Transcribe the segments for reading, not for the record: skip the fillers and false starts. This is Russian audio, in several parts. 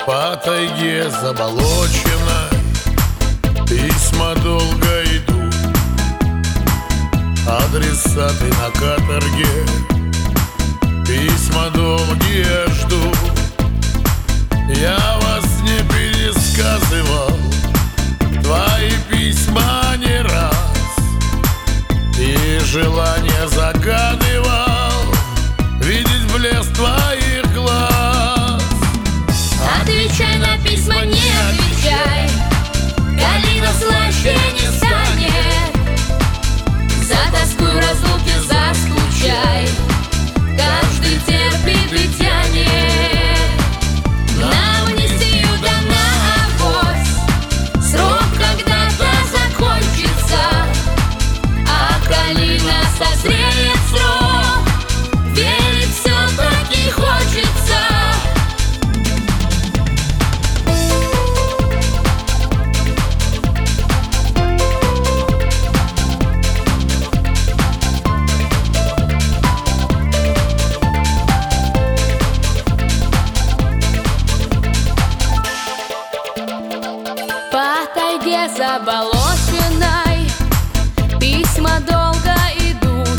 По тайге заболоченной письма долго идут, адресаты на каторге письма долгие ждут. Я вас не пересказывал, твои письма не раз, и желание загадывал видеть блеск твоих глаз. Отвечай на письма, не отвечай, калина слаще не станет. За тоску разлуки заскучай, каждый терпит и тянет. На амнистию да на авось, срок когда-то закончится, а калина созреет срок, верить все-таки хочется. По тайге заболоченной письма долго идут,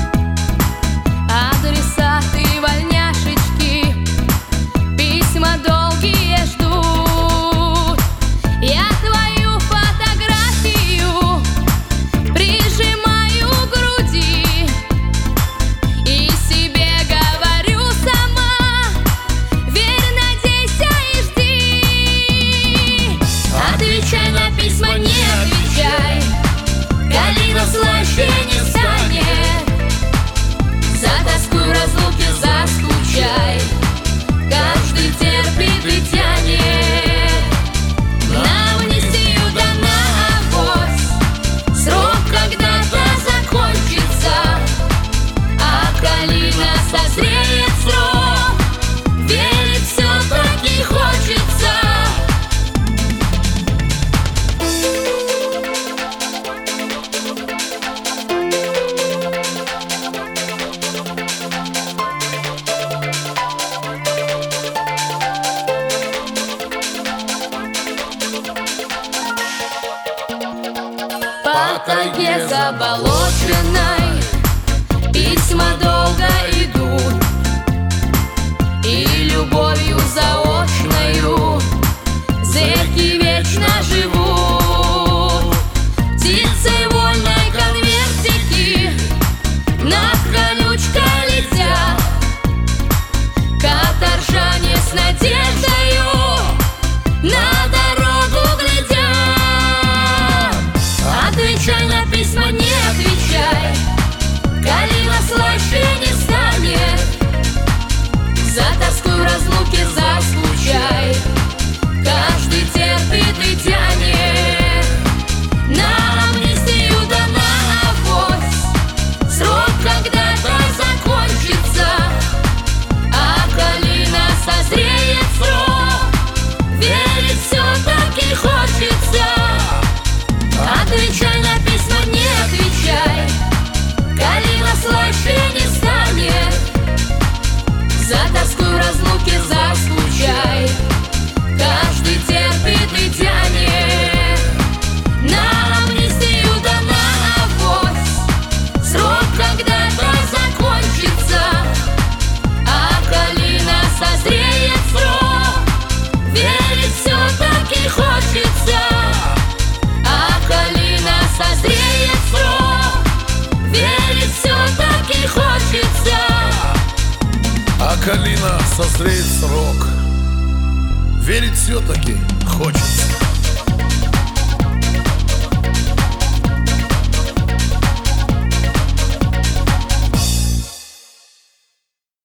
адресаты вольняшечки письма долгие ждут. Я твою фотографию прижимаю к груди и себе говорю сама: верь, надейся и жди. Отвечай на письма, не отвечай, калина слаще не станет. За тоску разлуки заскучай, каждый терпит и тянет. На амнистию да на авось, срок когда-то закончится, а калина созреет срок, верить все-таки хочется. По тайге заболоченной письма долго идут, и любовью заочною зэки вечно живут. Птицей вольной конвертики над колючкой летят, каторжане с надеждою на дорогу глядят. Отвечай на письма, не отвечай, калина слаще не станет. За тоску разлуки заскучай, каждый терпит и тянет. На амнистию да на авось, срок когда-то закончится, а калина созреет срок, верить все-таки хочется. Отвечай на письма, не отвечай, калина слаще не станет. За тоску разлуки заскучай, каждый терпит и тянет. На амнистию да на авось, срок когда-то закончится, а калина созреет срок, верить все-таки хочется. Созреет срок, верить все-таки хочется. А калина созреет срок, верить все-таки хочется.